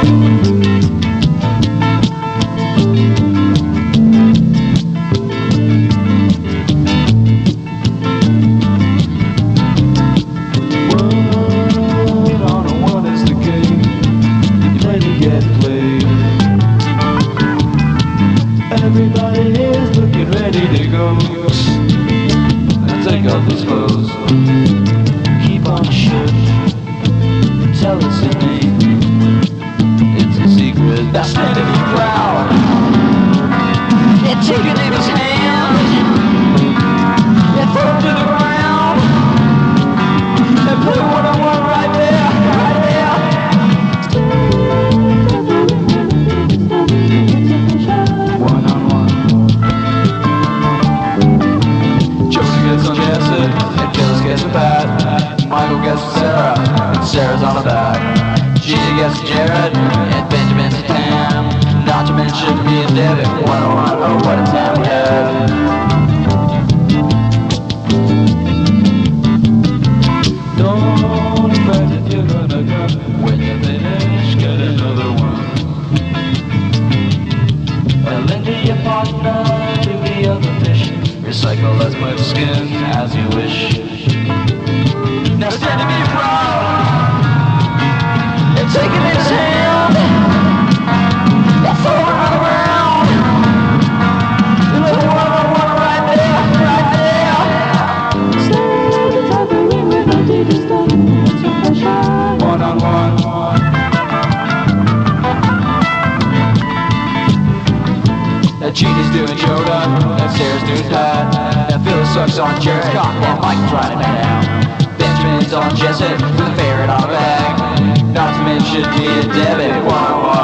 Everybody is looking ready to go. Now take off his clothes. Keep on shooting. Tell us your name. It's a secret. Now stand and be proud. And take it in his hand. And throw him to the ground. And play one-on-one right there. Right there. Michael gets Sarah, and Sarah's on the back. Gina gets Jared, and Benjamin's a Tam. Not to mention me and David. Oh, what a time we had. Don't expect that you're gonna come. When you finish, get another one. Well, lend your partner to the other mission. Recycle as much skin as you wish. Now stand to be proud and take it in his hand and throw it on the ground. You little one-on-one right there, right there. Stand and talk to me with no deep stuff. It's a pressure. One-on-one. That Gina's doing yoga, and Sarah's doing that. And Phyllis sucks on Jared's cock, and Mike's riding it down. Benjamin's on Jessup with a ferret on a bag. Not to mention me and Devin.